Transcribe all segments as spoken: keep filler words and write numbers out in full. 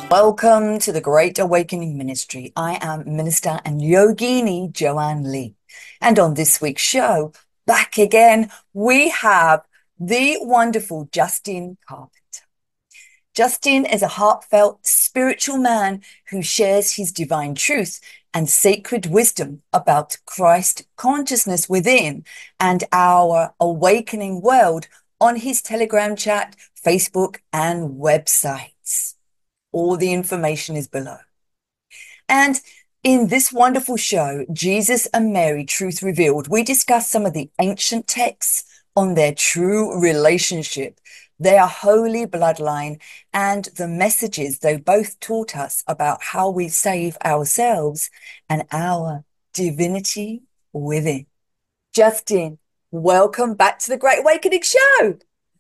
Welcome to the Great Awakening Ministry. I am Minister and Yogini Joanne Lee. And on this week's show, back again, we have the wonderful Justin Carpenter. Justin is a heartfelt spiritual man who shares his divine truth and sacred wisdom about Christ consciousness within and our awakening world on his Telegram chat, Facebook, and websites. All the information is below. And in this wonderful show, Jesus and Mary, Truth Revealed, we discuss some of the ancient texts on their true relationship, their holy bloodline, and the messages they both taught us about how we save ourselves and our divinity within. Justin, welcome back to the Great Awakening Show.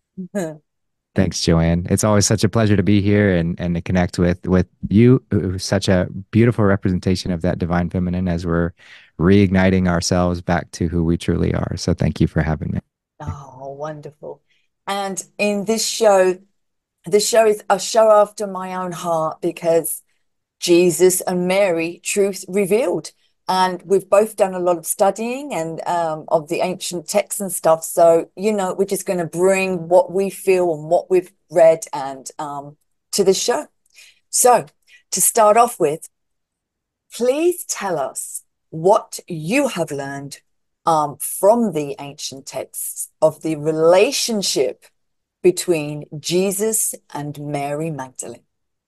Thanks, Joanne. It's always such a pleasure to be here and, and to connect with with you, who's such a beautiful representation of that divine feminine as we're reigniting ourselves back to who we truly are. So thank you for having me. Oh, wonderful. And in this show, this show is a show after my own heart because Jesus and Mary, Truth Revealed. And we've both done a lot of studying and um, of the ancient texts and stuff. So, you know, we're just going to bring what we feel and what we've read and um, to the show. So to start off with, please tell us what you have learned um, from the ancient texts of the relationship between Jesus and Mary Magdalene.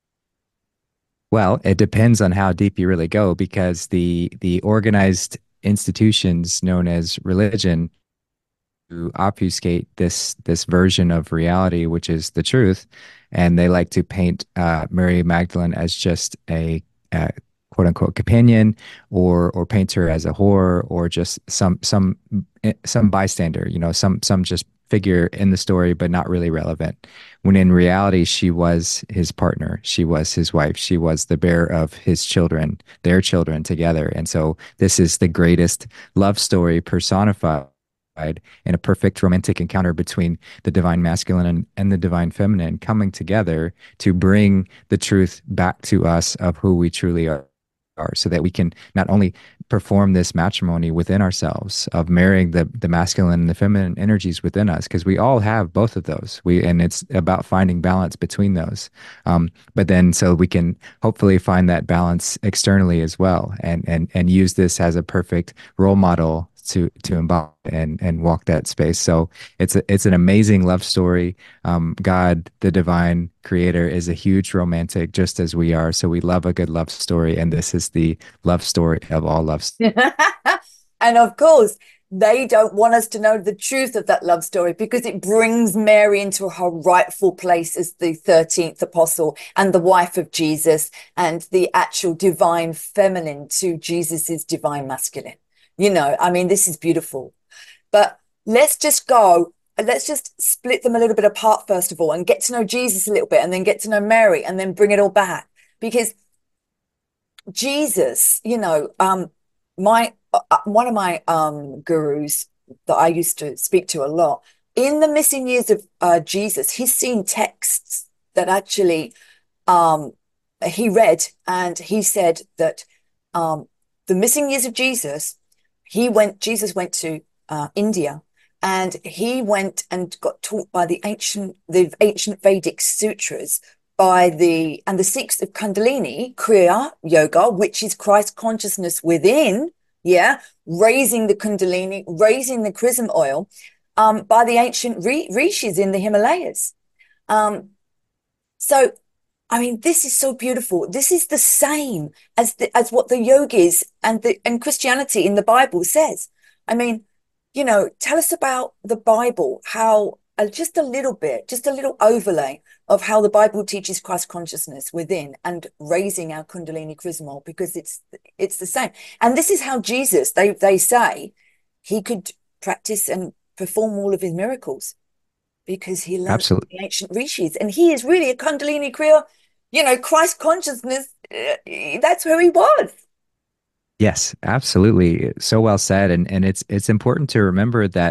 Well, it depends on how deep you really go, because the the organized institutions known as religion to obfuscate this this version of reality, which is the truth, and they like to paint uh, Mary Magdalene as just a, a quote unquote companion, or or paint her as a whore, or just some some some bystander, you know, some some just figure in the story, but not really relevant. When in reality, she was his partner, she was his wife, she was the bearer of his children, their children together. And so this is the greatest love story personified in a perfect romantic encounter between the divine masculine and, and the divine feminine coming together to bring the truth back to us of who we truly are, are so that we can not only perform this matrimony within ourselves of marrying the the masculine and the feminine energies within us, because we all have both of those, we and it's about finding balance between those, um, but then so we can hopefully find that balance externally as well, and and and use this as a perfect role model to to embody and and walk that space. So it's a, it's an amazing love story. Um, God, the divine creator, is a huge romantic, just as we are. So we love a good love story, and this is the love story of all love. And of course, they don't want us to know the truth of that love story because it brings Mary into her rightful place as the thirteenth apostle and the wife of Jesus and the actual divine feminine to Jesus's divine masculine. You know, I mean, this is beautiful. But let's just go, let's just split them a little bit apart, first of all, and get to know Jesus a little bit, and then get to know Mary, and then bring it all back. Because Jesus, you know, um, my uh, one of my um gurus that I used to speak to a lot, in the missing years of uh, Jesus, he's seen texts that actually um he read, and he said that um the missing years of Jesus, he went, Jesus went to uh, India, and he went and got taught by the ancient, the ancient Vedic sutras by the, and the Sikhs of Kundalini, Kriya Yoga, which is Christ consciousness within, yeah, raising the Kundalini, raising the chrism oil, um, by the ancient rishis in the Himalayas. Um, so I mean, this is so beautiful. This is the same as the, as what the yogis and the and Christianity in the Bible says. I mean, you know, tell us about the Bible, how uh, just a little bit, just a little overlay of how the Bible teaches Christ consciousness within and raising our Kundalini Chrismal, because it's it's the same. And this is how Jesus, they they say, he could practice and perform all of his miracles because he learned from Absolutely. the ancient rishis, and he is really a Kundalini Kriya, you know, Christ consciousness. Uh, that's where he was. Yes, absolutely. So well said. And and it's it's important to remember that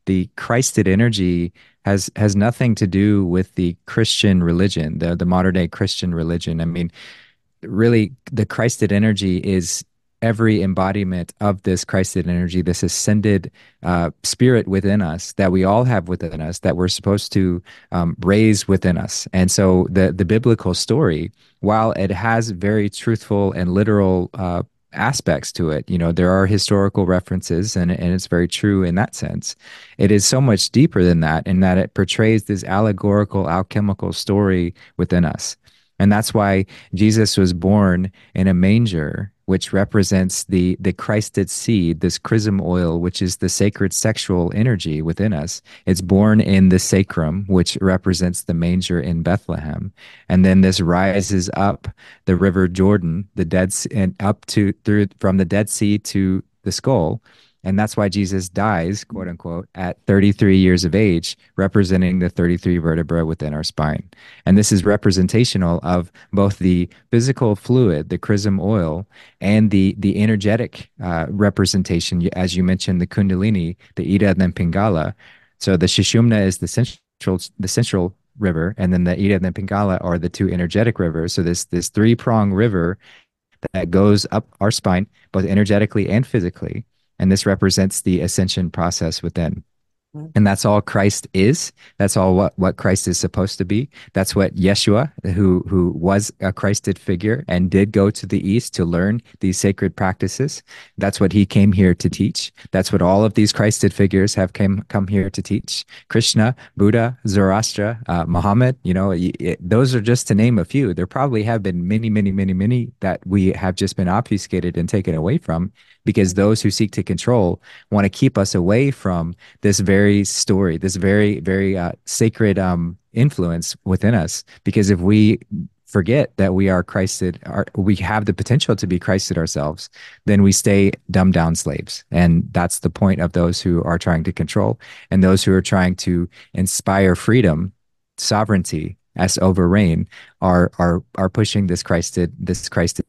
the Christed energy has has nothing to do with the Christian religion, the the modern day Christian religion. I mean, really the Christed energy is every embodiment of this Christed energy, this ascended uh, spirit within us that we all have within us that we're supposed to um, raise within us. And so the the biblical story, while it has very truthful and literal uh, aspects to it, you know, there are historical references and, and it's very true in that sense. It is so much deeper than that in that it portrays this allegorical, alchemical story within us. And that's why Jesus was born in a manger, which represents the the Christed seed, this chrism oil, which is the sacred sexual energy within us. It's born in the sacrum, which represents the manger in Bethlehem. And then this rises up the river Jordan, the dead and up to through from the Dead Sea to the skull. And that's why Jesus dies, quote unquote, at thirty-three years of age, representing the thirty-three vertebrae within our spine. And this is representational of both the physical fluid, the chrism oil, and the the energetic uh, representation, as you mentioned, the Kundalini, the Ida and then Pingala. So the Sushumna is the central the central river, and then the Ida and then Pingala are the two energetic rivers. So this this three prong river that goes up our spine, both energetically and physically. And this represents the ascension process within. And that's all Christ is. That's all what, what Christ is supposed to be. That's what Yeshua, who who was a Christed figure and did go to the East to learn these sacred practices. That's what he came here to teach. That's what all of these Christed figures have came come here to teach. Krishna, Buddha, Zoroaster, uh, Muhammad, you know, it, those are just to name a few. There probably have been many, many, many, many that we have just been obfuscated and taken away from, because those who seek to control want to keep us away from this very very story, this very, very uh, sacred um, influence within us. Because if we forget that we are Christed, our, we have the potential to be Christed ourselves, then we stay dumbed down slaves. And that's the point of those who are trying to control and those who are trying to inspire freedom, sovereignty as over reign are are are pushing this Christed, this Christed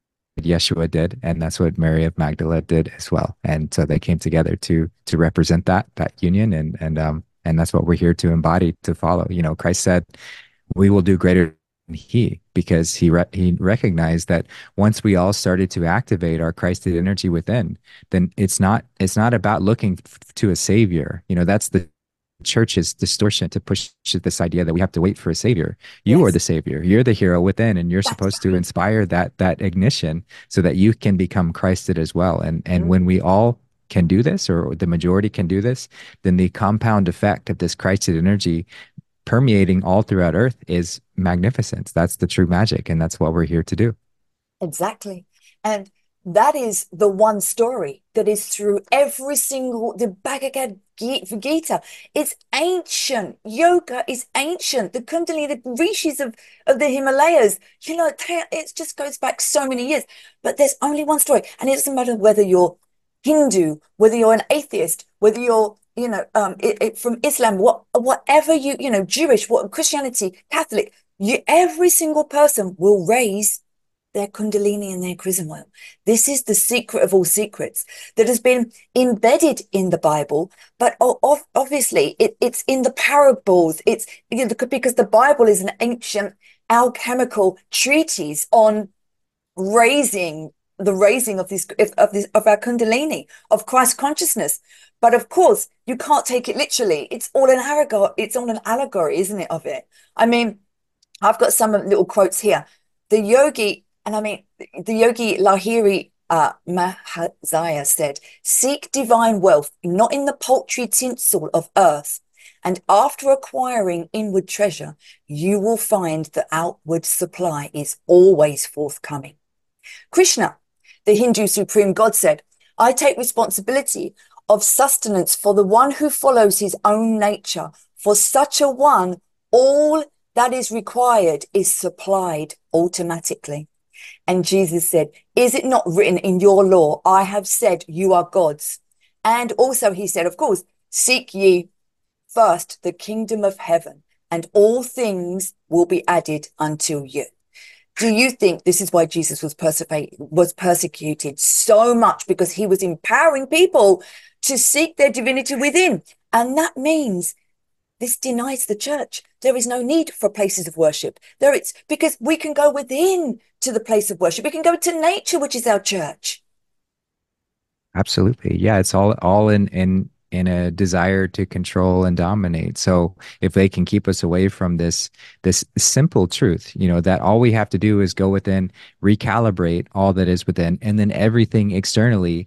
Yeshua did, and that's what Mary of Magdala did as well. And so they came together to to represent that that union, and and um and that's what we're here to embody, to follow. You know, Christ said, "We will do greater than He," because he re- he recognized that once we all started to activate our Christed energy within, then it's not it's not about looking f- to a savior. You know, that's the church's distortion to push this idea that we have to wait for a savior. You Yes, are the savior. You're the hero within, and you're that's supposed to right. inspire that that ignition so that you can become Christed as well. And and Mm, when we all can do this, or the majority can do this, then the compound effect of this Christed energy permeating all throughout Earth is magnificence. That's the true magic, and that's what we're here to do. exactly. And that is the one story that is through every single, the Bhagavad Gita. It's ancient. Yoga is ancient. The Kundalini, the rishis of, of the Himalayas, you know, it just goes back so many years. But there's only one story. And it doesn't matter whether you're Hindu, whether you're an atheist, whether you're, you know, um, it, it, from Islam, what, whatever you, you know, Jewish, what Christianity, Catholic, you, every single person will raise their Kundalini and their chrism oil. This is the secret of all secrets that has been embedded in the Bible, but obviously it, it's in the parables. It's, you know, because the Bible is an ancient alchemical treatise on raising the raising of this of this of our Kundalini, of Christ consciousness. But of course, you can't take it literally. It's all an allegory. It's all an allegory, isn't it? Of it. I mean, I've got some little quotes here. The yogi, and I mean, the yogi Lahiri uh, Mahazaya said, "Seek divine wealth, not in the paltry tinsel of earth. And after acquiring inward treasure, you will find the outward supply is always forthcoming." Krishna, the Hindu supreme god, said, "I take responsibility of sustenance for the one who follows his own nature. For such a one, all that is required is supplied automatically." And Jesus said, "Is it not written in your law, I have said you are gods?" And also he said, of course, "Seek ye first the kingdom of heaven, and all things will be added unto you." Do you think this is why Jesus was persecuted, was persecuted so much? Because he was empowering people to seek their divinity within. And that means this denies the church. There is no need for places of worship. There it's because we can go within to the place of worship. We can go to nature, which is our church. Absolutely. Yeah, it's all all in in in a desire to control and dominate. So if they can keep us away from this this simple truth, you know, that all we have to do is go within, recalibrate all that is within, and then everything externally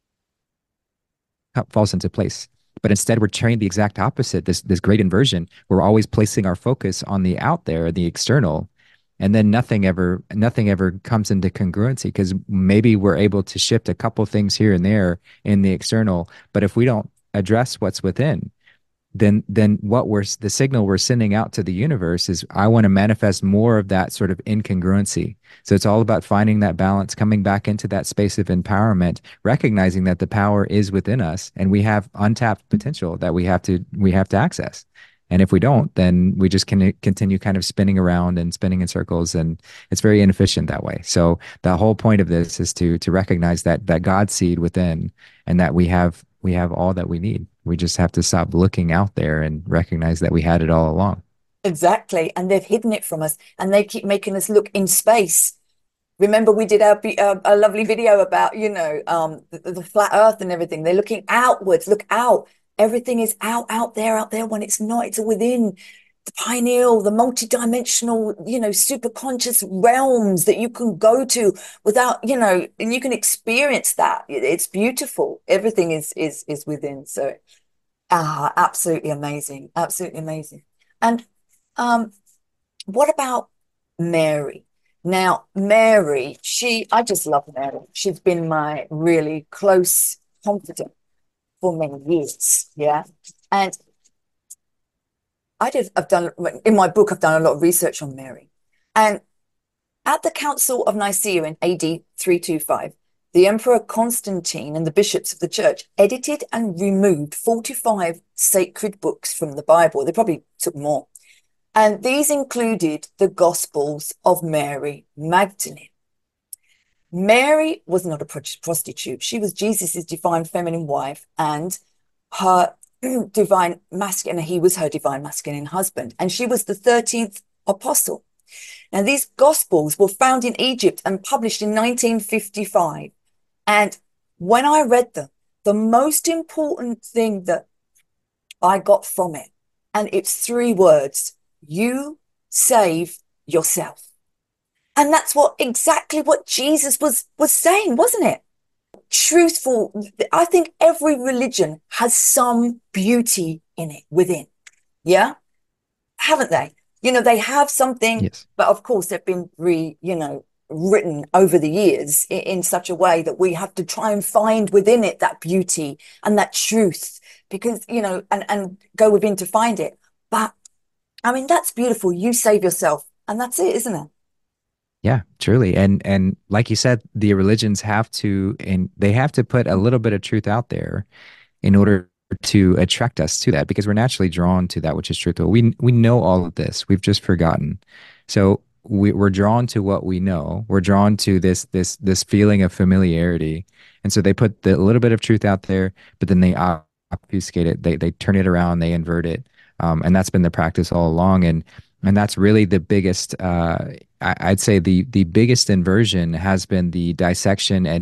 falls into place. But instead, we're trying the exact opposite, this this great inversion. We're always placing our focus on the out there, the external, and then nothing ever nothing ever comes into congruency because maybe we're able to shift a couple things here and there in the external, but if we don't address what's within, then then what we're the signal we're sending out to the universe is I want to manifest more of that sort of incongruency. So it's all about finding that balance, coming back into that space of empowerment, recognizing that the power is within us and we have untapped potential that we have to we have to access. And if we don't, then we just can continue kind of spinning around and spinning in circles, and it's very inefficient that way. So the whole point of this is to to recognize that that God seed within, and that we have we have all that we need. We just have to stop looking out there and recognize that we had it all along. Exactly. And they've hidden it from us and they keep making us look in space. Remember, we did our, uh, a lovely video about, you know, um, the, the flat earth and everything. They're looking outwards, look out. Everything is out, out there, out there when it's not. It's within the pineal, the multidimensional, you know, super conscious realms that you can go to without, you know, and you can experience that. It's beautiful. Everything is is is within. So, ah, absolutely amazing. Absolutely amazing. And um, what about Mary? Now, Mary, she, I just love Mary. She's been my really close confidant for many years. Yeah. And I did, I've done, in my book, I've done a lot of research on Mary. And at the Council of Nicaea in A D three twenty-five, the Emperor Constantine and the bishops of the church edited and removed forty-five sacred books from the Bible. They probably took more. And these included the Gospels of Mary Magdalene. Mary was not a prostitute. She was Jesus's divine feminine wife and her divine masculine, he was her divine masculine husband. And she was the thirteenth apostle. Now, these Gospels were found in Egypt and published in nineteen fifty-five. And when I read them, the most important thing that I got from it, and it's three words: you save yourself. And that's what exactly what Jesus was was saying, wasn't it? Truthful. I think every religion has some beauty in it within. Yeah, haven't they? You know, they have something, Yes. but of course they've been re, you know, written over the years in, in such a way that we have to try and find within it that beauty and that truth, because, you know, and, and go within to find it. But I mean, that's beautiful. You save yourself, and that's it, isn't it? Yeah, truly. And and like you said, the religions have to and they have to put a little bit of truth out there in order to attract us to that because we're naturally drawn to that which is truthful. We we know all of this. We've just forgotten. So we, we're drawn to what we know. We're drawn to this this this feeling of familiarity. And so they put the little bit of truth out there, but then they obfuscate it. They they turn it around, they invert it. Um, and that's been the practice all along. And and that's really the biggest uh, I, I'd say the the biggest inversion has been the dissection and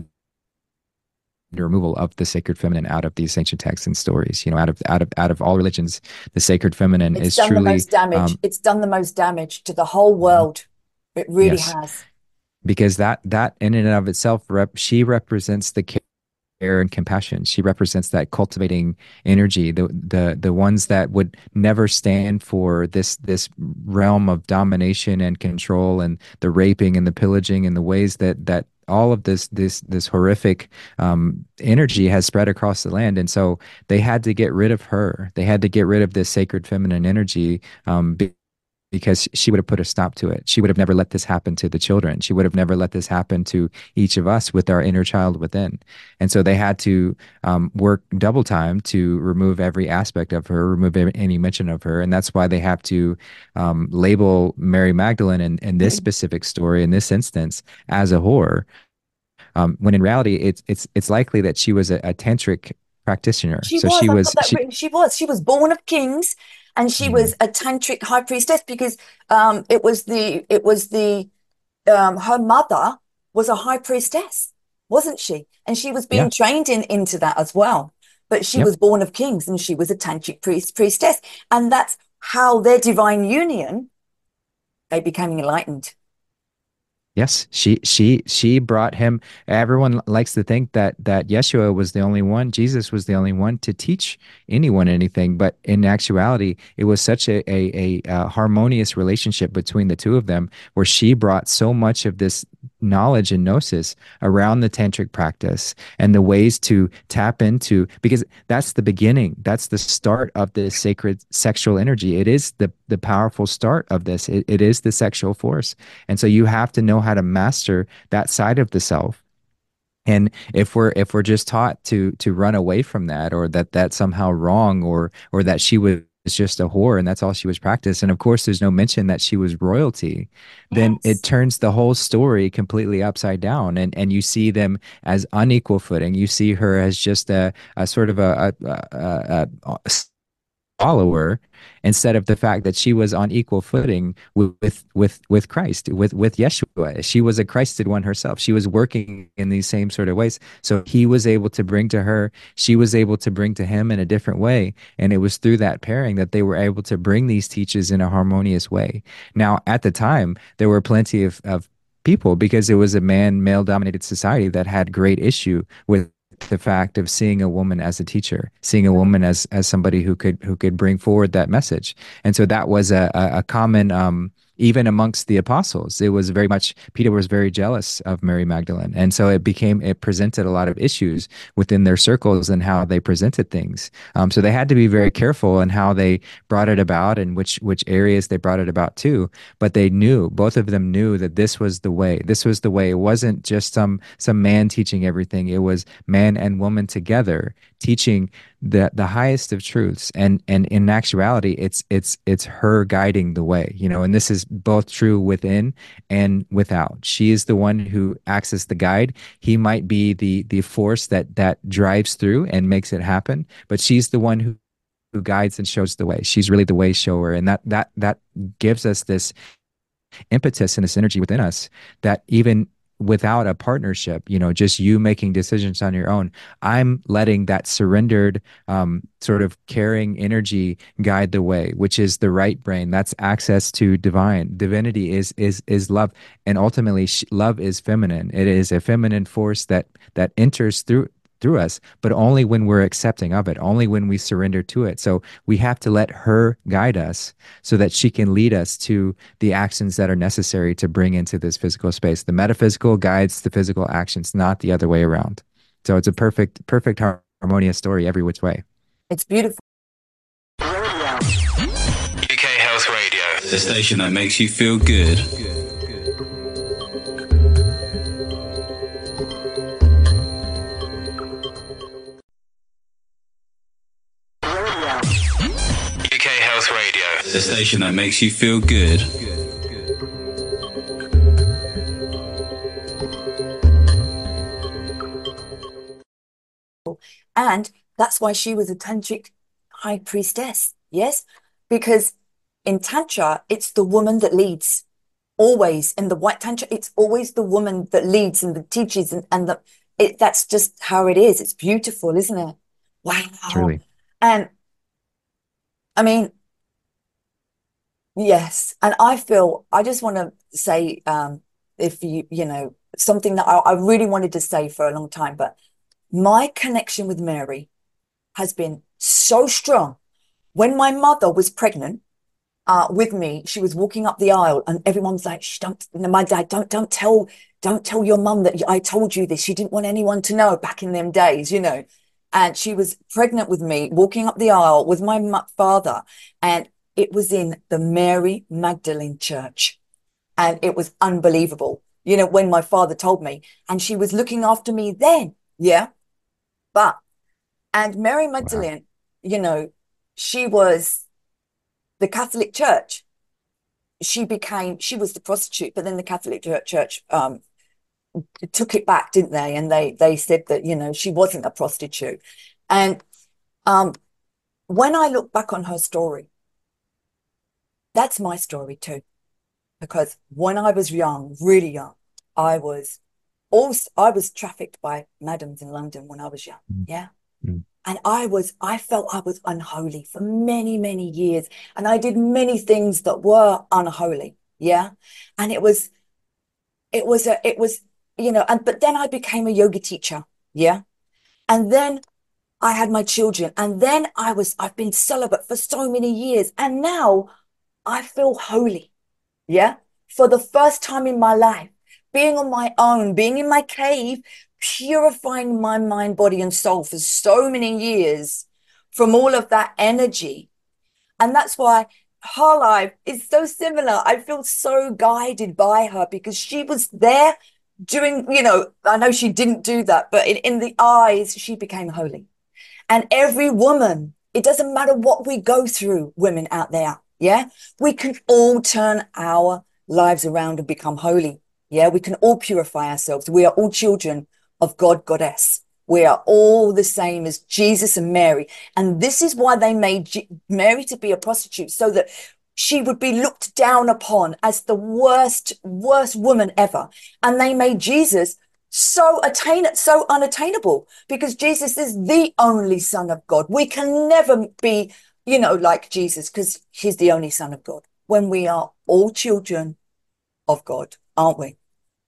the removal of the sacred feminine out of these ancient texts and stories. You know, out of out of out of all religions, the sacred feminine It's is done the truly most damage. um, It's done the most damage to the whole world. It really yes, has. because that that in and of itself, rep, she represents the care and compassion. She represents that cultivating energy, the the the ones that would never stand for this this realm of domination and control and the raping and the pillaging and the ways that that all of this this this horrific um, energy has spread across the land. And so they had to get rid of her. They had to get rid of this sacred feminine energy um, because she would have put a stop to it. She would have never let this happen to the children. She would have never let this happen to each of us with our inner child within. And so they had to um, work double time to remove every aspect of her, remove any mention of her. And that's why they have to um, label Mary Magdalene in, in this specific story, in this instance, as a whore. Um, when in reality, it's it's it's likely that she was a, a tantric practitioner. She So was, she I've got was that she written. She was, she was born of kings, and she mm, was a tantric high priestess because um it was the it was the um her mother was a high priestess, wasn't she? And she was being yeah, trained in into that as well. But she yep. was born of kings and she was a tantric priest priestess. And that's how their divine union, they became enlightened. Yes, she she she brought him. Everyone likes to think that that Yeshua was the only one, Jesus was the only one to teach anyone anything, but in actuality, it was such a a, a, uh harmonious relationship between the two of them, where she brought so much of this knowledge and gnosis around the tantric practice and the ways to tap into, because that's the beginning, that's the start of this sacred sexual energy. It is the the powerful start of this. It, it is the sexual force. And so you have to know how to master that side of the self. And if we're if we're just taught to to run away from that, or that that's somehow wrong, or or that she was just a whore and that's all she was practiced, and of course there's no mention that she was royalty, then it Yes. turns the whole story completely upside down, and and you see them as unequal footing. You see her as just a, a sort of a, a, a, a, a follower, instead of the fact that she was on equal footing with with with, with Christ, with with Yeshua. She was a Christed one herself. She was working in these same sort of ways. So he was able to bring to her, she was able to bring to him in a different way. And it was through that pairing that they were able to bring these teachers in a harmonious way. Now, at the time, there were plenty of, of people, because it was a man male dominated society, that had great issue with the fact of seeing a woman as a teacher, seeing a woman as as somebody who could who could bring forward that message. And so that was a a, a common, um even amongst the apostles. It was very much, Peter was very jealous of Mary Magdalene. And so it became, it presented a lot of issues within their circles and how they presented things. Um, so they had to be very careful in how they brought it about, and which which areas they brought it about to. But they knew, both of them knew, that this was the way. This was the way. It wasn't just some some man teaching everything. It was man and woman together teaching the the highest of truths. And and in actuality, it's it's it's her guiding the way, you know. And this is both true within and without. She is the one who acts as the guide. He might be the the force that that drives through and makes it happen, but she's the one who who guides and shows the way. She's really the way shower. And that that that gives us this impetus and this energy within us, that even without a partnership, you know, just you making decisions on your own, I'm letting that surrendered, um, sort of caring energy guide the way, which is the right brain. That's access to divine. Divinity is is is love, and ultimately, sh- love is feminine. It is a feminine force that that enters through through us, but only when we're accepting of it, only when we surrender to it. So we have to let her guide us, so that she can lead us to the actions that are necessary to bring into this physical space. The metaphysical guides the physical actions, not the other way around. So it's a perfect, perfect harmonious story every which way. It's beautiful. U K Health Radio, the station that makes you feel good. U K Health Radio, the station that makes you feel good. And that's why she was a tantric high priestess. Yes, because in tantra, it's the woman that leads. Always in the white tantra, it's always the woman that leads and that teaches, and, and the it that's just how it is. It's beautiful, isn't it? Wow. Truly. And I mean, yes. And I feel I just want to say, um, if you, you know, something that I, I really wanted to say for a long time, but my connection with Mary has been so strong. When my mother was pregnant, uh, with me, she was walking up the aisle, and everyone's like, Shh, don't, my dad, don't, don't tell, don't tell your mum that I told you this. She didn't want anyone to know back in them days, you know. And she was pregnant with me, walking up the aisle with my father, and it was in the Mary Magdalene Church, and it was unbelievable. You know, when my father told me, and she was looking after me then, yeah. But and Mary Wow. Magdalene, you know, she was the Catholic Church. She became, she was the prostitute, but then the Catholic Church um, took it back, didn't they? And they they said that, you know, she wasn't a prostitute. And um, when I look back on her story, that's my story too. Because when I was young, really young, I was also I was trafficked by madams in London when I was young. Yeah. Mm. And I was, I felt I was unholy for many, many years. And I did many things that were unholy. Yeah. And it was, it was a, it was, you know, and but then I became a yoga teacher. Yeah. And then I had my children. And then I was, I've been celibate for so many years. And now I feel holy. Yeah. For the first time in my life, being on my own, being in my cave, purifying my mind, body, and soul for so many years from all of that energy. And that's why her life is so similar. I feel so guided by her because she was there doing, you know, I know she didn't do that, but in, in the eyes, she became holy. And every woman, it doesn't matter what we go through, women out there. Yeah. We can all turn our lives around and become holy. Yeah. We can all purify ourselves. We are all children of God, Goddess. We are all the same as Jesus and Mary. And this is why they made G- Mary to be a prostitute, so that she would be looked down upon as the worst, worst woman ever. And they made Jesus so attain so unattainable, because Jesus is the only Son of God. We can never be, you know, like Jesus, because he's the only Son of God, when we are all children of God, aren't we?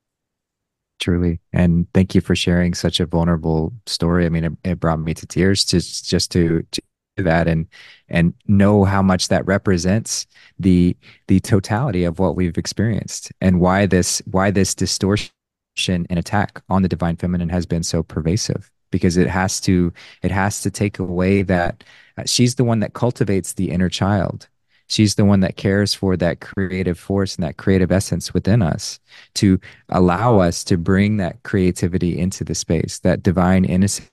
Truly. And thank you for sharing such a vulnerable story. I mean, it, it brought me to tears just just to, to do that and and know how much that represents the the totality of what we've experienced, and why this why this distortion and attack on the divine feminine has been so pervasive, because it has to it has to take away that uh, she's the one that cultivates the inner child. She's the one that cares for that creative force and that creative essence within us, to allow us to bring that creativity into the space, that divine innocence,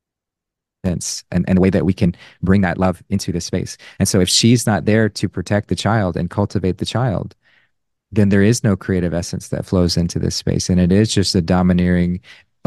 and, and the way that we can bring that love into the space. And so if she's not there to protect the child and cultivate the child, then there is no creative essence that flows into this space. And it is just a domineering,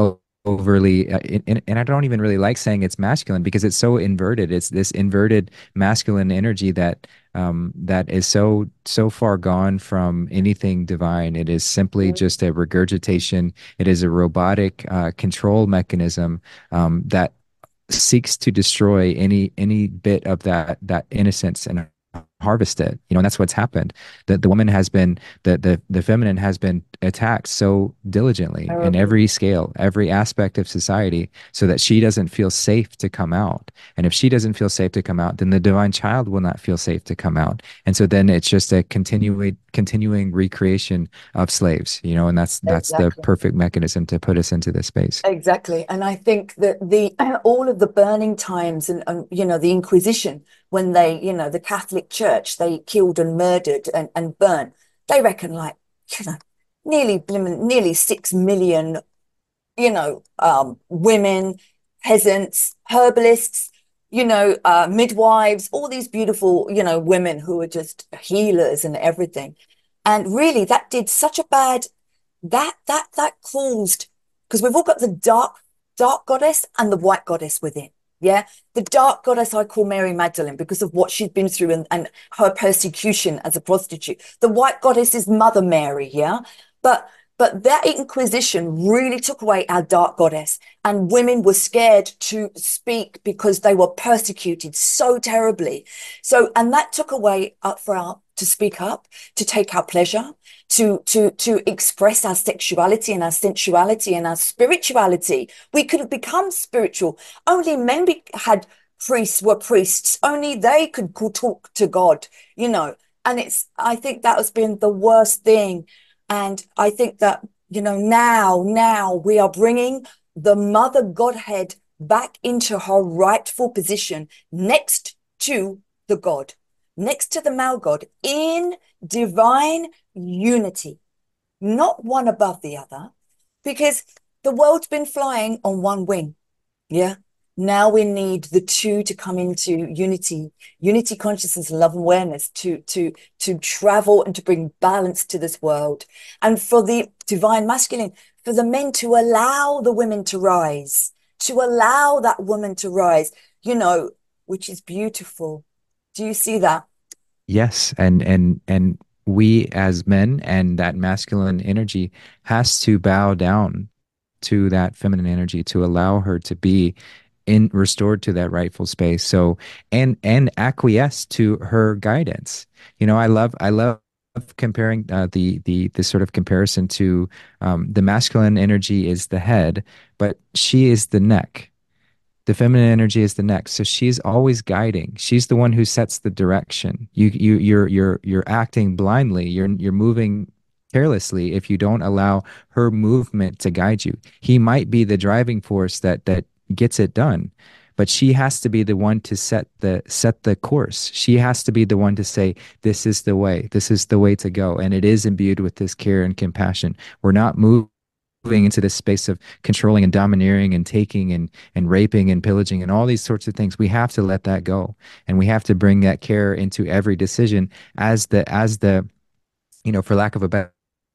overly, uh, and, and I don't even really like saying it's masculine, because it's so inverted. It's this inverted masculine energy that um, that is so so far gone from anything divine. It is simply just a regurgitation. It is a robotic uh, control mechanism um, that seeks to destroy any any bit of that that innocence and harvest it. You know, and that's what's happened. The the woman has been the the the feminine has been attacked so diligently in every scale, every aspect of society, so that she doesn't feel safe to come out. And if she doesn't feel safe to come out, then the divine child will not feel safe to come out. And so then it's just a continuing continuing recreation of slaves, you know, and that's that's the Exactly. perfect mechanism to put us into this space. Exactly. And I think that the all of the burning times and, and you know, the Inquisition, when they, you know, the Catholic Church, they killed and murdered and, and burned, they reckon like, you know, nearly nearly six million, you know, um, women, peasants, herbalists, you know, uh, midwives, all these beautiful, you know, women who are just healers and everything. And really that did such a bad, that, that, that caused, because we've all got the dark, dark goddess and the white goddess within. Yeah. The dark goddess I call Mary Magdalene because of what she's been through and, and her persecution as a prostitute. The white goddess is Mother Mary. Yeah. But but that Inquisition really took away our dark goddess, and women were scared to speak because they were persecuted so terribly. So, and that took away up for our to speak up, to take our pleasure, to to to express our sexuality and our sensuality and our spirituality. We could have become spiritual. Only men be, had priests were priests. Only they could talk to God, you know. And it's, I think that has been the worst thing. And I think that, you know, now, now we are bringing the Mother Godhead back into her rightful position next to the God, next to the male God, in divine unity, not one above the other, because the world's been flying on one wing. Yeah. Now we need the two to come into unity, unity consciousness, love and awareness, to, to, to travel and to bring balance to this world. And for the divine masculine, for the men to allow the women to rise, to allow that woman to rise, you know, which is beautiful. Do you see that? Yes, and and and we as men and that masculine energy has to bow down to that feminine energy to allow her to be in restored to that rightful space. So and and acquiesce to her guidance. You know, I love I love comparing uh, the the the sort of comparison to um, the masculine energy is the head, but she is the neck. The feminine energy is the next. So she's always guiding. She's the one who sets the direction. You you you're you're you're acting blindly. You're you're moving carelessly if you don't allow her movement to guide you. He might be the driving force that that gets it done, but she has to be the one to set the set the course. She has to be the one to say, this is the way. This is the way to go. And it is imbued with this care and compassion. We're not moving moving into this space of controlling and domineering and taking and and raping and pillaging and all these sorts of things. We have to let that go, and we have to bring that care into every decision as the as the you know, for lack of a better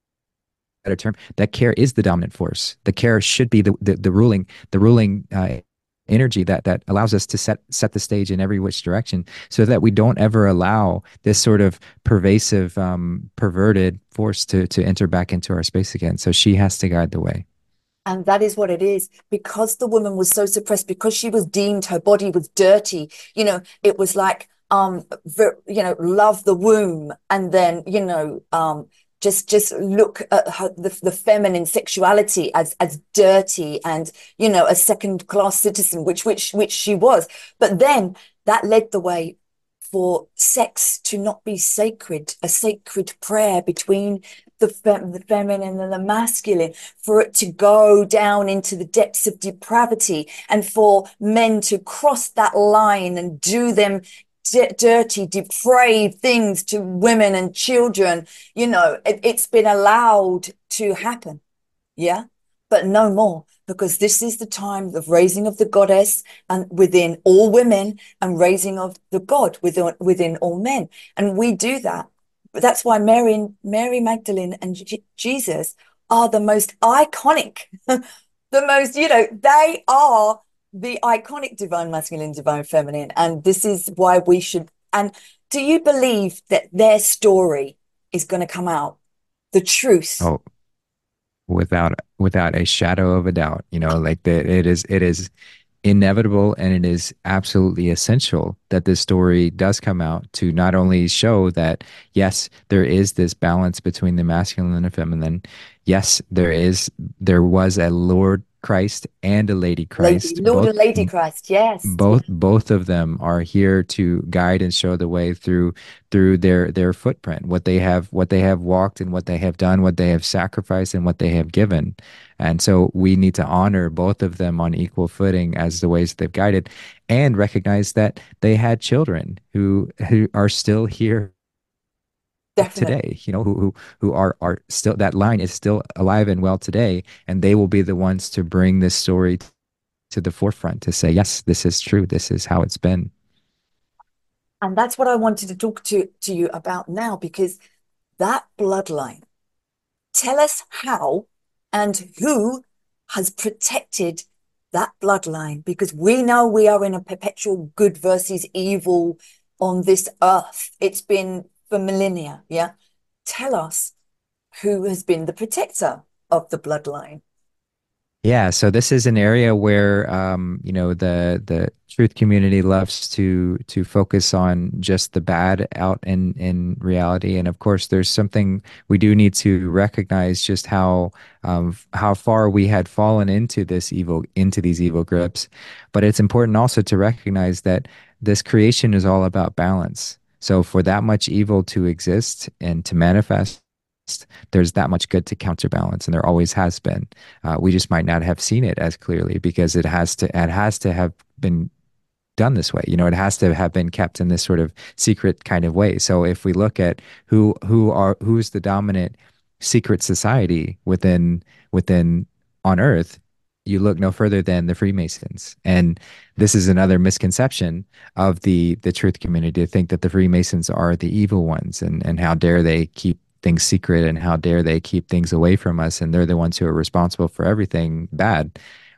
term, that care is the dominant force. The care should be the the, the ruling the ruling uh, energy that that allows us to set set the stage in every which direction, so that we don't ever allow this sort of pervasive, um, perverted force to to enter back into our space again. So she has to guide the way. And that is what it is. Because the woman was so suppressed, because she was deemed, her body was dirty, you know, it was like, um, ver, you know, love the womb. And then, you know, um, just just look at her, the, the feminine sexuality as as dirty and, you know, a second class citizen, which which which she was. But then that led the way for sex to not be sacred, a sacred prayer between the, fem- the feminine and the masculine, for it to go down into the depths of depravity, and for men to cross that line and do them d- dirty, depraved things to women and children. You know, it, it's been allowed to happen. Yeah, but no more, because this is the time of raising of the goddess and within all women, and raising of the God within within all men. And we do that. But that's why Mary and Mary Magdalene and J- Jesus are the most iconic, the most, you know, they are the iconic divine masculine, divine feminine. And this is why we should. And do you believe that their story is going to come out? The truth. Oh, without without a shadow of a doubt. You know, like that it is it is inevitable, and it is absolutely essential that this story does come out to not only show that yes, there is this balance between the masculine and the feminine. Yes, there is there was a Lord Christ and a Lady Lady, Christ, Lord both and Lady Christ, yes. both both of them are here to guide and show the way through through their their footprint, what they have what they have walked and what they have done, what they have sacrificed and what they have given. And so we need to honor both of them on equal footing as the ways they've guided, and recognize that they had children who who are still here Definitely. today, you know, who who who are are still, that line is still alive and well today, and they will be the ones to bring this story to the forefront to say, yes, this is true. This is how it's been. And that's what I wanted to talk to, to you about now, because that bloodline, tell us how and who has protected that bloodline, because we know we are in a perpetual good versus evil on this earth. It's been for millennia. Yeah. Tell us who has been the protector of the bloodline. Yeah, so this is an area where um, you know, the the truth community loves to to focus on just the bad out in in reality, and of course, there's something we do need to recognize, just how um, how far we had fallen into this evil into these evil grips. But it's important also to recognize that this creation is all about balance. So for that much evil to exist and to manifest, there's that much good to counterbalance, and there always has been. Uh, we just might not have seen it as clearly because it has to it has to have been done this way. You know, it has to have been kept in this sort of secret kind of way. So if we look at who who are who's the dominant secret society within within on Earth, you look no further than the Freemasons. And this is another misconception of the the truth community, to think that the Freemasons are the evil ones, and and how dare they keep things secret, and how dare they keep things away from us, and they're the ones who are responsible for everything bad.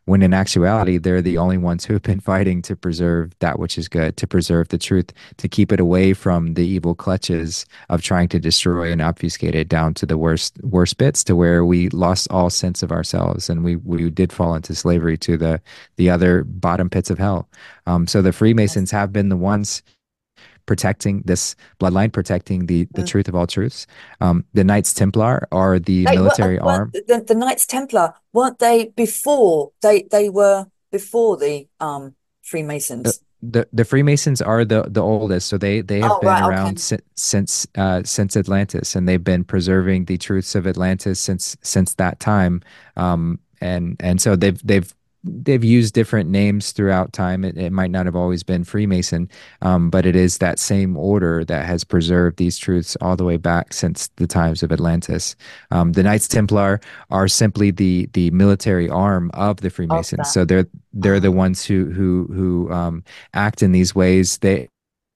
when in actuality, they're the only ones who have been fighting to preserve that which is good, to preserve the truth, to keep it away from the evil clutches of trying to destroy and obfuscate it down to the worst worst bits, to where we lost all sense of ourselves, and we we did fall into slavery to the the other bottom pits of hell. Um, so the Yes. Freemasons have been the ones protecting this bloodline, protecting the the Mm. truth of all truths. Um, the Knights Templar are the They were, uh, military weren't arm. the, the Knights Templar, weren't they before they they were before the um Uh, Freemasons? the the Freemasons are the the oldest, so they they have Oh, been right, okay. around si since uh, since Atlantis, and they've been preserving the truths of Atlantis since since that time. Um, and and so they've they've they've used different names throughout time. It, it might not have always been Freemason, um, but it is that same order that has preserved these truths all the way back since the times of Atlantis. Um, the Knights Templar are simply the the military arm of the Of Freemasons. that. So they're they're the Ah, ones who who who um, act in these ways. They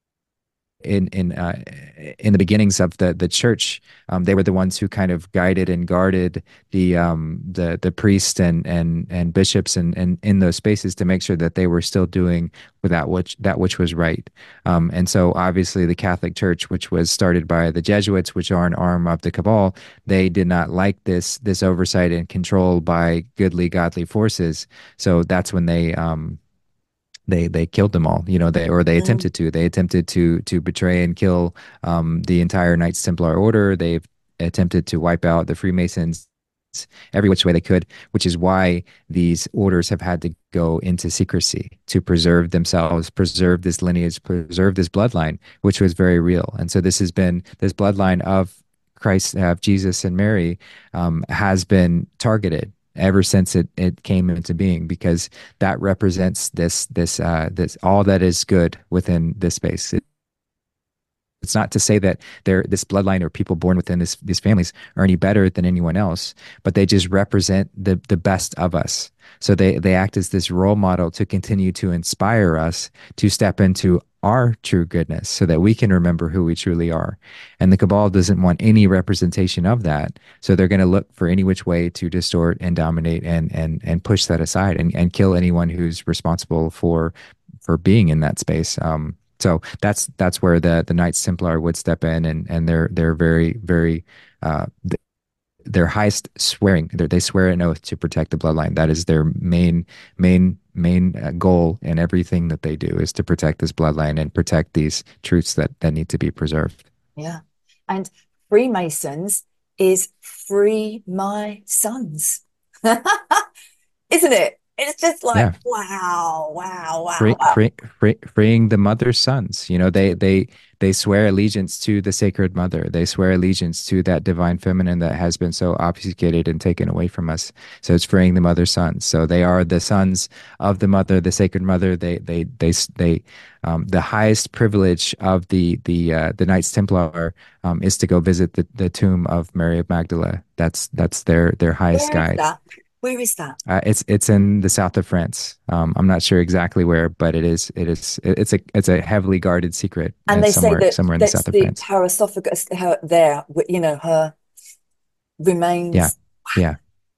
in in uh, in the beginnings of the the church, um, they were the ones who kind of guided and guarded the um, the the priests and and and bishops and and in those spaces to make sure that they were still doing with that which that which was right. Um, and so obviously the Catholic Church, which was started by the Jesuits, which are an arm of the cabal, they did not like this this oversight and control by goodly godly forces. So that's when they um, they they killed them all, you know, they or they mm, attempted to they attempted to to betray and kill um the entire Knights Templar order. They've attempted to wipe out the Freemasons every which way they could, which is why these orders have had to go into secrecy to preserve themselves, preserve this lineage, preserve this bloodline, which was very real. And so this has been this bloodline of Christ, of Jesus and Mary, um, has been targeted ever since it, it came into being, because that represents this this uh, this all that is good within this space. It, it's not to say that they're this bloodline or people born within this, these families are any better than anyone else, but they just represent the the best of us. So they they act as this role model to continue to inspire us to step into our true goodness, so that we can remember who we truly are. And the cabal doesn't want any representation of that, so they're going to look for any which way to distort and dominate and and and push that aside, and and kill anyone who's responsible for for being in that space. Um, so that's that's where the the Knights Templar would step in, and and they're they're very very uh, th- their highest swearing. They're, they swear an oath to protect the bloodline. That is their main main main uh, goal in everything that they do, is to protect this bloodline and protect these truths that that need to be preserved. yeah. And Freemasons is free my sons. Isn't it? It's just like, Yeah, wow, wow, wow, free, wow. free, free, freeing the mother's sons. You know, they they they swear allegiance to the sacred mother. They swear allegiance to that divine feminine that has been so obfuscated and taken away from us. So it's freeing the mother's sons. So they are the sons of the mother, the sacred mother. They they they they um, the highest privilege of the the uh, the Knights Templar um, is to go visit the, the tomb of Mary of Magdala. That's that's their their highest Where is guide. that? Where is that? Uh, it's it's in the south of France. Um, I'm not sure exactly where, but it is it is it's a it's a heavily guarded secret. And It's they say somewhere that somewhere in the that's south of the France. her esophagus, her there, you know, her Yeah, remains. yeah,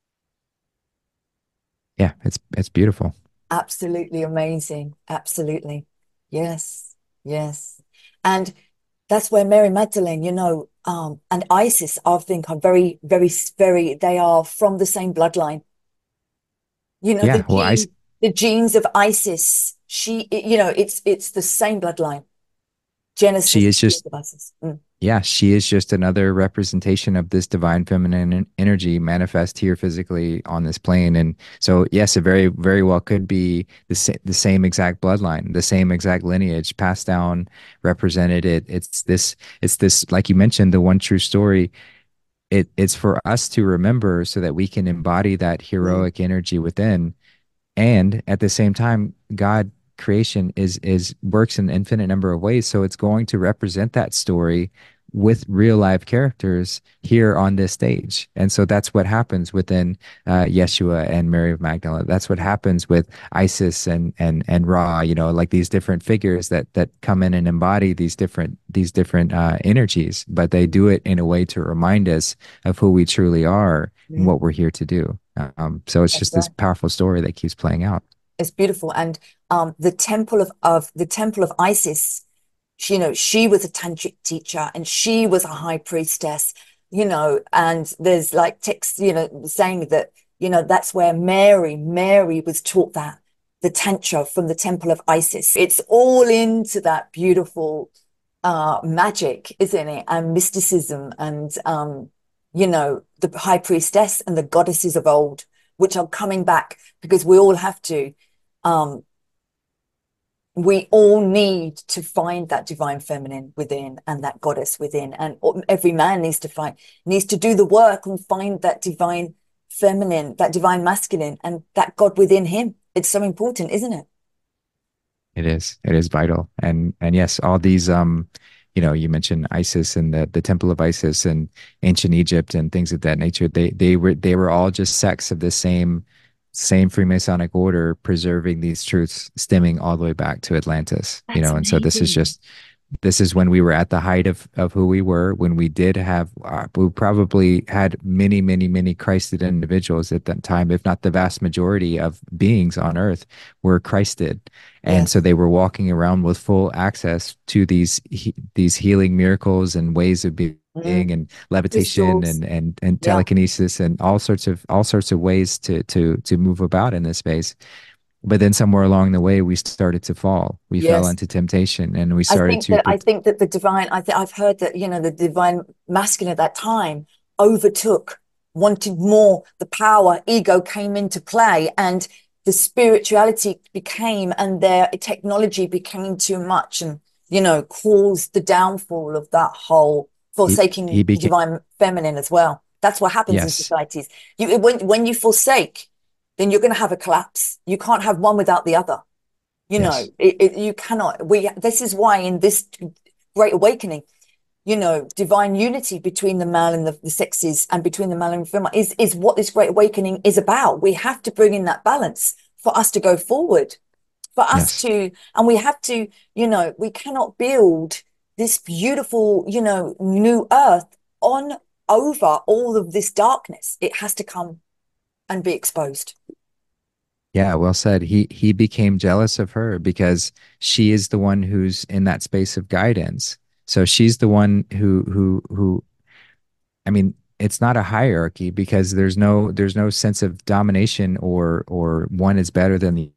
yeah. It's it's beautiful. Absolutely amazing. Absolutely. Yes. Yes. And that's where Mary Magdalene, you know, um, and Isis, I think are very, very, very, they are from the same bloodline. You know, the Yeah. Well, I gene, the genes of Isis, she, you know, it's it's the same bloodline. she Genesis, is genes just of Isis. Mm. yeah she is just another representation of this divine feminine en- energy manifest here physically on this plane. And so yes, it very very well could be the sa- the same exact bloodline, the same exact lineage passed down, represented. It it's this it's this, like you mentioned, the one true story. It it's for us to remember so that we can embody that Mm. heroic energy within. And at the same time, God creation is is works in an infinite number of ways, so it's going to represent that story with real live characters here on this stage. And so that's what happens within uh, Yeshua and Mary of Magdala. That's what happens with Isis and and and Ra, you know, like these different figures that that come in and embody these different these different uh, energies, but they do it in a way to remind us of who we truly are and Mm. what we're here to do. Um, so it's That's just this right. powerful story that keeps playing out. It's beautiful. And um, the temple of, of the temple of Isis, she, you know, she was a tantric teacher and she was a high priestess, you know, and there's like texts, you know, saying that, you know, that's where Mary, Mary was taught that, the tantra from the temple of Isis. It's all into that beautiful uh magic, isn't it? And mysticism and um, you know, the high priestess and the goddesses of old, which are coming back because we all have to. Um, we all need to find that divine feminine within and that goddess within, and every man needs to find needs to do the work and find that divine feminine, that divine masculine, and that God within him. It's so important, isn't it? It is. It is vital. And and yes, all these um, you know, you mentioned Isis and the the Temple of Isis and ancient Egypt and things of that nature. They they were they were all just sects of the same same Freemasonic order, preserving these truths stemming all the way back to Atlantis. You That's know, and so this is amazing. just this is when we were at the height of of who we were, when we did have uh, we probably had many many many Christed individuals at that time, if not the vast majority of beings on earth were Christed. And so Yes. they were walking around with full access to these he, these healing miracles and ways of being Mm. and levitation Crystals. and and and Yeah. telekinesis and all sorts of all sorts of ways to to to move about in this space. But then somewhere along the way, we started to fall. We fell Yes. into temptation, and we I started think to. that I think that the divine, I think I've heard that, you know, the divine masculine at that time overtook, wanted more, the power, ego came into play, and the spirituality became, and their technology became too much, and, you know, caused the downfall of that whole He he forsaking the became divine feminine as well. That's what happens in yes, societies. You when when you forsake, then you're going to have a collapse. You can't have one without the other. You know, yes, it, it, you cannot. We. This is why in this great awakening, you know, divine unity between the male and the, the sexes, and between the male and female, is is what this great awakening is about. We have to bring in that balance for us to go forward, for us yes. to, and we have to, you know, we cannot build this beautiful, you know, new earth on over all of this darkness. It has to come and be exposed. Yeah, well said. He he became jealous of her because she is the one who's in that space of guidance. So she's the one who who who I mean, it's not a hierarchy because there's no there's no sense of domination or or one is better than the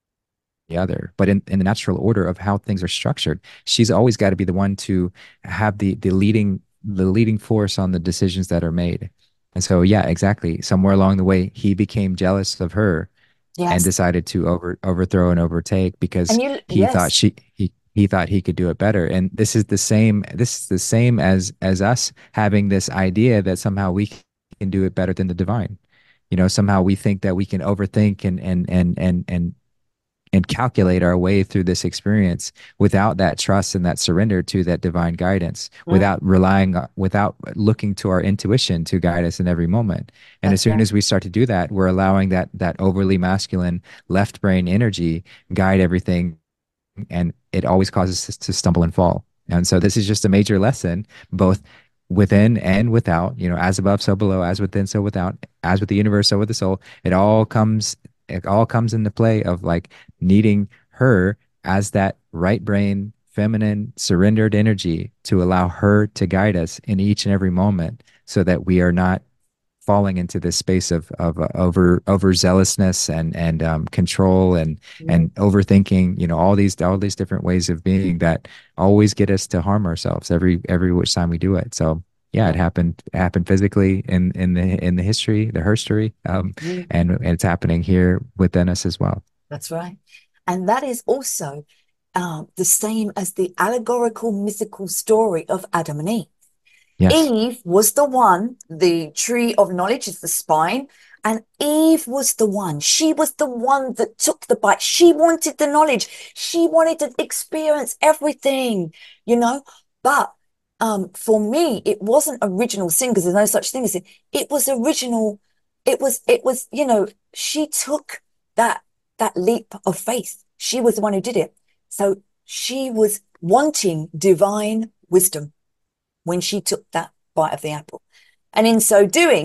the other. But in, in the natural order of how things are structured, she's always got to be the one to have the the leading the leading force on the decisions that are made. And so yeah, exactly. Somewhere along the way, he became jealous of her and Yes. decided to over overthrow and overtake because And you, he thought yes. she he he thought he could do it better. And this is the same this is the same as as us having this idea that somehow we can do it better than the divine. You know, somehow we think that we can overthink and and and and and and calculate our way through this experience without that trust and that surrender to that divine guidance, Mm, without relying, without looking to our intuition to guide us in every moment. And as that's soon right. as we start to do that, we're allowing that that overly masculine left brain energy guide everything, and it always causes us to stumble and fall. And so this is just a major lesson, both within and without, you know, as above, so below, as within, so without, as with the universe, so with the soul. It all comes, it all comes into play of like needing her as that right brain, feminine, surrendered energy to allow her to guide us in each and every moment so that we are not falling into this space of of uh, over overzealousness and and um, control and Mm, and overthinking. You know, all these all these different ways of being that always get us to harm ourselves every every which time we do it. So yeah, it yeah. happened it happened physically in in the in the history, the herstory, um, Mm, and, and it's happening here within us as well. that's right. And that is also um, the same as the allegorical mythical story of Adam and Eve. Yes, Eve was the one, the tree of knowledge is the spine, and Eve was the one. She was the one that took the bite. She wanted the knowledge. She wanted to experience everything, you know. But um, for me, it wasn't original sin because there's no such thing as sin. It was original. It was, it was, you know, she took that that leap of faith. She was the one who did it. So she was wanting divine wisdom when she took that bite of the apple. And in so doing,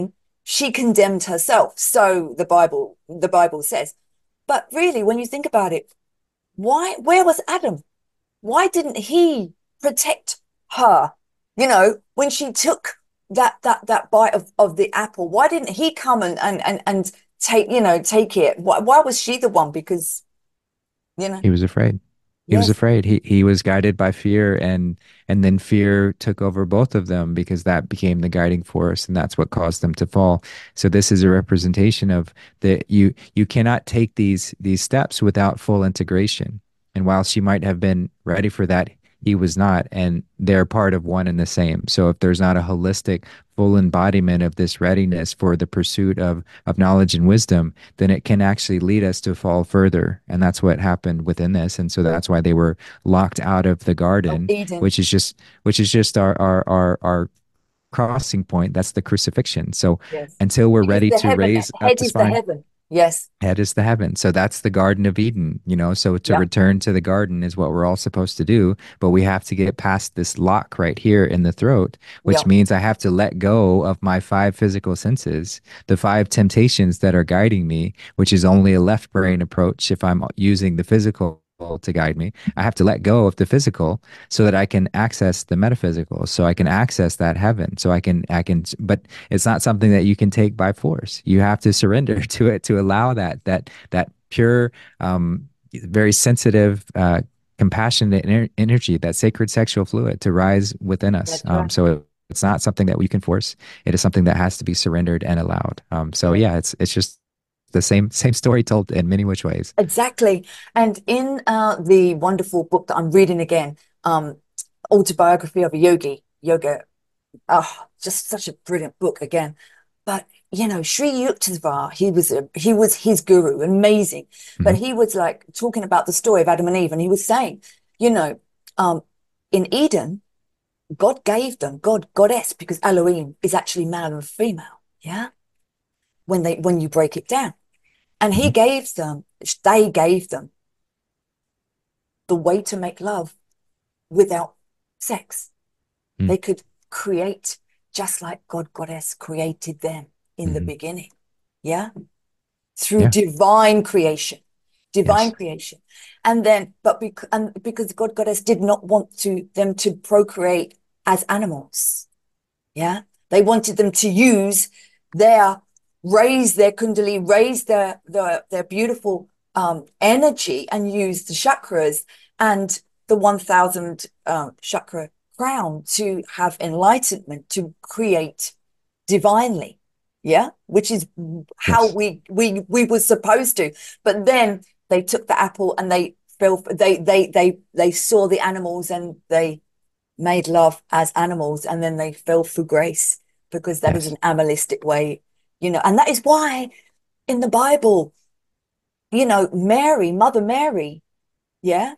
she condemned herself. So the Bible, the Bible says. But really, when you think about it, why, where was Adam? Why didn't he protect her? You know, when she took that that that bite of, of the apple, why didn't he come and and and, and take, you know, take it? Why, why was she the one? Because, you know, He was afraid. He was yes, afraid. He he was guided by fear, and and then fear took over both of them because that became the guiding force, and that's what caused them to fall. So this is a representation of that you you cannot take these these steps without full integration. And while she might have been ready for that, he was not, and they're part of one and the same. So if there's not a holistic, full embodiment of this readiness for the pursuit of of knowledge and wisdom, then it can actually lead us to fall further. And that's what happened within this. And so that's why they were locked out of the of garden, Eden. which is just which is just our our our, our crossing point. That's the crucifixion. So Yes. until we're Because ready the to heaven, raise up head the is the spine, heaven. Yes. head is the heaven. So that's the Garden of Eden, you know. So to Yeah. return to the garden is what we're all supposed to do. But we have to get past this lock right here in the throat, which Yeah. means I have to let go of my five physical senses, the five temptations that are guiding me, which is only a left brain approach if I'm using the physical to guide me. I have to let go of the physical so that I can access the metaphysical, so I can access that heaven, so I can I can but it's not something that you can take by force. You have to surrender to it to allow that that that pure um very sensitive uh compassionate ener- energy, that sacred sexual fluid to rise within us. That's Um right. so it, it's not something that we can force. It is something that has to be surrendered and allowed. Um so Yes. yeah, it's it's just the same same story told in many which ways. Exactly. And in uh, the wonderful book that I'm reading again, um, Autobiography of a Yogi, Yoga, oh, just such a brilliant book again. But you know, Sri Yukteswar, he was a, he was his guru, amazing. But Mhm. he was like talking about the story of Adam and Eve, and he was saying, you know, um, in Eden, God gave them, God, goddess, because Elohim is actually male and female. Yeah. When they when you break it down. And he Mhm. gave them, they gave them the way to make love without sex. Mhm. They could create just like God, Goddess created them in the Mhm. beginning. Yeah. Through Yeah. divine creation, divine Yes. creation. And then, but because, and because God, Goddess did not want to them to procreate as animals. Yeah. They wanted them to use their, raise their kundali, raise their, their, their beautiful um, energy and use the chakras and the one thousand um, chakra crown to have enlightenment, to create divinely. Yeah. Which is how Yes. we, we, we were supposed to. But then they took the apple and they fell, they, they, they, they saw the animals and they made love as animals, and then they fell for grace because that is Yes. an animalistic way, you know. And that is why in the Bible, you know, Mary, Mother Mary, yeah,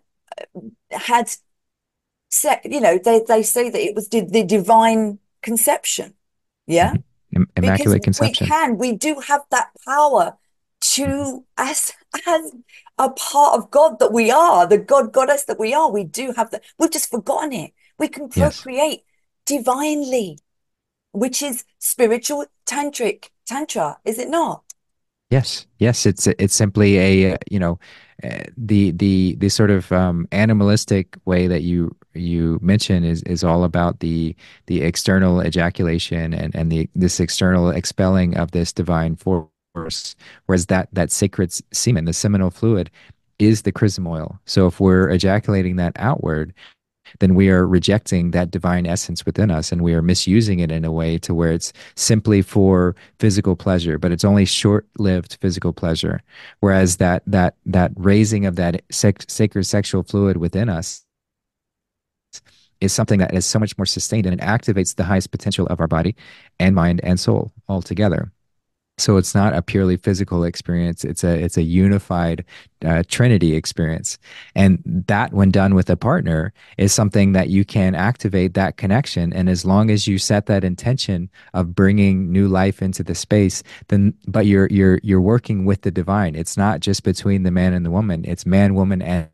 had sex, you know, they, they say that it was the, the divine conception, yeah, Mhm. Im- because Immaculate we Conception. can, we do have that power Mhm. to, as as a part of God that we are, the God goddess that we are, we do have that. We've just forgotten it. We can Yes. procreate divinely, which is spiritual tantric tantra, is it not? Yes. Yes. It's it's simply a uh, you know uh, the the the sort of um, animalistic way that you you mention is is all about the the external ejaculation and and the this external expelling of this divine force, whereas that that sacred s- semen, the seminal fluid, is the chrism oil. So if we're ejaculating that outward, then we are rejecting that divine essence within us, and we are misusing it in a way to where it's simply for physical pleasure, but it's only short-lived physical pleasure. Whereas that that that raising of that sec- sacred sexual fluid within us is something that is so much more sustained, and it activates the highest potential of our body and mind and soul altogether. So it's not a purely physical experience. It's a it's a unified uh, Trinity experience, and that, when done with a partner, is something that you can activate that connection. And as long as you set that intention of bringing new life into the space, then but you're you're you're working with the divine. It's not just between the man and the woman. It's man, woman, and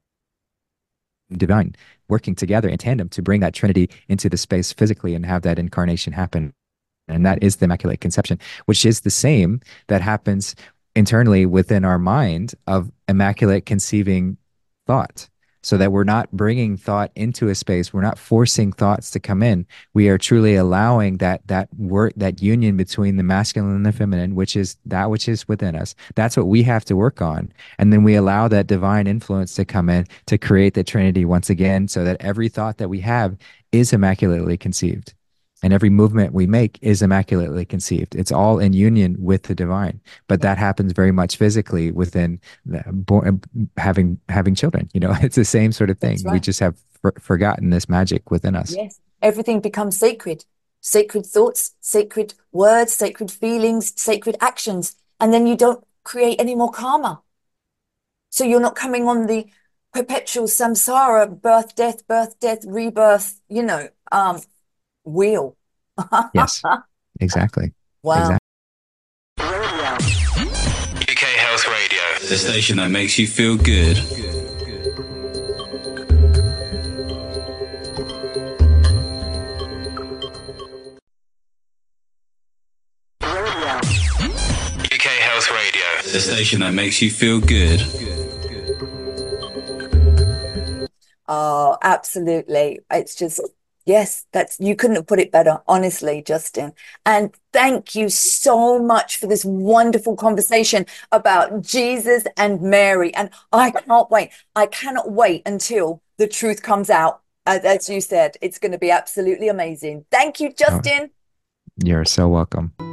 divine working together in tandem to bring that Trinity into the space physically and have that incarnation happen. And that is the Immaculate Conception, which is the same that happens internally within our mind of immaculate conceiving thought. So that we're not bringing thought into a space, we're not forcing thoughts to come in. We are truly allowing that that work, that union between the masculine and the feminine, which is that which is within us. That's what we have to work on, and then we allow that divine influence to come in to create the Trinity once again, so that every thought that we have is immaculately conceived. And every movement we make is immaculately conceived. It's all in union with the divine. But that happens very much physically within the, born, having having children. You know, it's the same sort of thing. That's right. We just have for, forgotten this magic within us. Yes, everything becomes sacred. Sacred thoughts, sacred words, sacred feelings, sacred actions. And then you don't create any more karma. So you're not coming on the perpetual samsara, birth, death, birth, death, rebirth, you know, um, wheel. Yes, exactly. Wow. Exactly. U K Health Radio, the station that makes you feel good. U K Health Radio, the station that makes you feel good. Oh, absolutely. It's just, yes, that's, you couldn't have put it better, honestly, Justin. And thank you so much for this wonderful conversation about Jesus and Mary. And I can't wait. I cannot wait until the truth comes out. As, as you said, it's going to be absolutely amazing. Thank you, Justin. You're so welcome.